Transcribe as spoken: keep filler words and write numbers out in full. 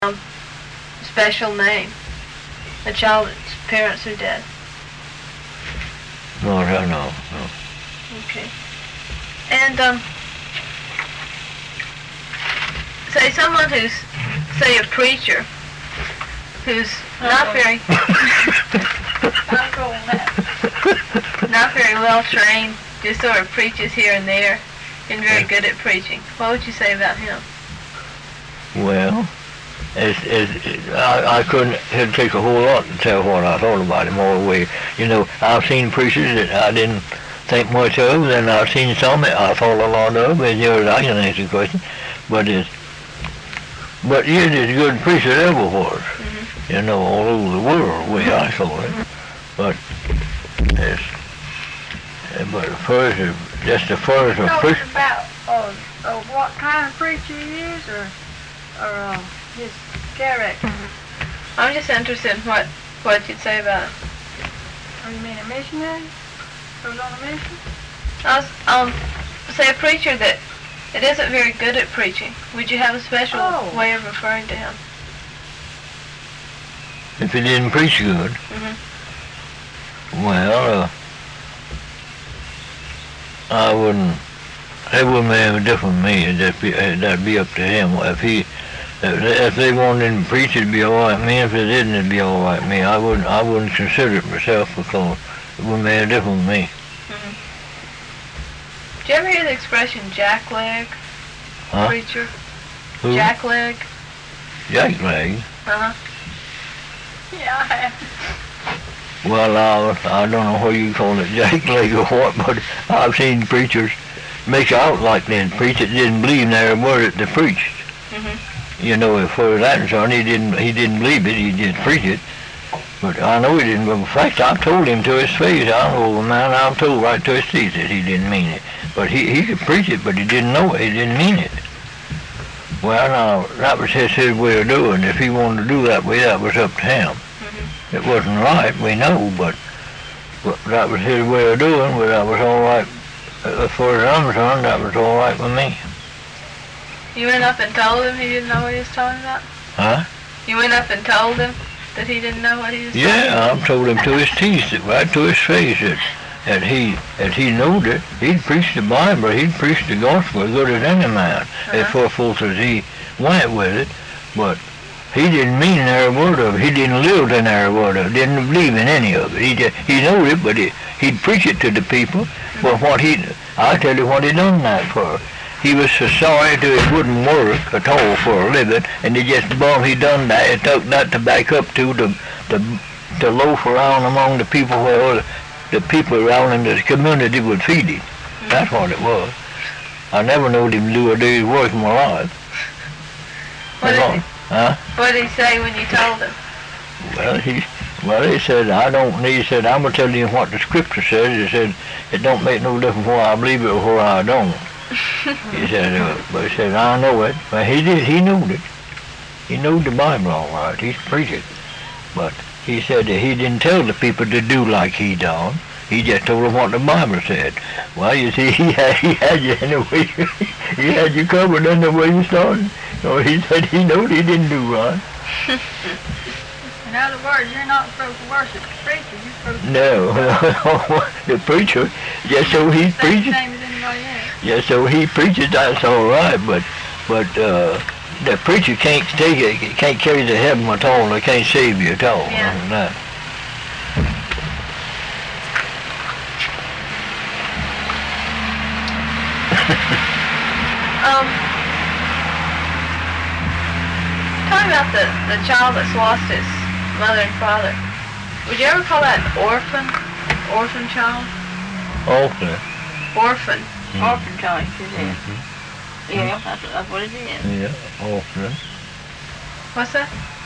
um, special name? A child that's parents are dead. No, no, no, no. Okay. And, um, say someone who's, say a preacher, who's not very, not very well trained, just sort of preaches here and there, and very good at preaching. What would you say about him? Well, it's, it's, I, I couldn't, it'd take a whole lot to tell what I thought about him all the way. You know, I've seen preachers that I didn't think much of, and I've seen some that I thought a lot of, as near as I can answer the question. But it's, but he is as good a preacher as ever was, mm-hmm. you know, all over the world, the way I saw it. But it's, but first, just the first of preacher. About uh, uh, what kind of preacher he is, or or uh, his character. Mm-hmm. I'm just interested in what what you'd say about him. Oh, you mean a missionary? Who's on a mission? I was, um, say a preacher that that isn't very good at preaching. Would you have a special oh. way of referring to him? If he didn't preach good? Mm-hmm. Well, uh, I wouldn't, it wouldn't be any different from me. That'd be, that'd be up to him. If he, if they wanted him to preach, it'd be all right with me. If they didn't, it'd be all right with me. I wouldn't, I wouldn't consider it myself because it wouldn't be any different with me. Mm-hmm. Did you ever hear the expression jackleg? Huh? Preacher? Who? Jackleg? Jackleg? Uh-huh. Yeah, I have. Well, I, I don't know what you call it, jackleg or what, but I've seen preachers make out like they preach it, didn't believe in every word that they preached. Mm-hmm. You know, as far as that concerned, he didn't, he didn't believe it, he just preached it. But I know he didn't. In fact, I've told him to his face. I know the man. I've told right to his face that he didn't mean it. But he, he could preach it, but he didn't know it. He didn't mean it. Well, now, that was his, his way of doing it. If he wanted to do that way, that was up to him. Mm-hmm. It wasn't right, we know, but, but that was his way of doing, but that was all right. As far as I'm concerned, that was all right with me. You went up and told him he didn't know what he was talking about? Huh? You went up and told him that he didn't know what he was yeah, talking about? Yeah, I've told him to his teeth, right to his face, that, that he that he knowed it. He'd preach the Bible, he'd preach the gospel as good as any man, uh-huh. as far forth as he went with it. But he didn't mean every word of it. He didn't live in every word of it. Didn't believe in any of it. He just, he knowed it, but he, he'd preach it to the people. Mm-hmm. But what he, I tell you what he done that for. He was so sorry that it wouldn't work at all for a living, and he just bum he done that. It took that to back up to the the to loaf around among the people where the people around in the community would feed him. Mm-hmm. That's what it was. I never knowed him do a day's work in my life. What did, he, huh? what did he say when you told him? Well, he well he said I don't need. He said I'm gonna tell you what the scripture says. He said it don't make no difference whether I believe it or whether I don't. He said, uh, but he said, I know it. Well, he did, he knew it. He knew the Bible all right. He preached it. But he said that he didn't tell the people to do like he done. He just told them what the Bible said. Well, you see, he had, he had you in the way, he had you covered in the way you started. So he said he knew he didn't do right. In other words, you're not supposed to worship the preacher. You're supposed to no, the preacher, just so he's preaching. Same as anybody else. Yeah, so he preaches, that's all right, but but uh, the preacher can't take it, can't carry the heaven at all. They can't save you at all. Yeah. That. um, talking about the the child that's lost his mother and father. Would you ever call that an orphan? Orphan child? Orphan. Orphan. Mm-hmm. Orphan child, is it? Mm-hmm. Yeah, that's, that's what it is. Yeah, orphan. What's that?